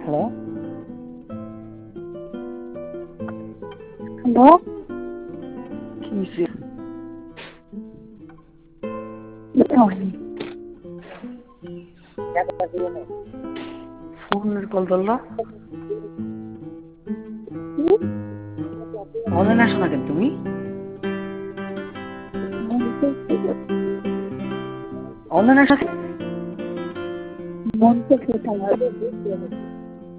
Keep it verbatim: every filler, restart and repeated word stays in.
Hello hello কি হইছে? ফোনের কল ধরলা? অনলাইনে আসো না কেন তুমি? অনলাইনে আসো? মন থেকে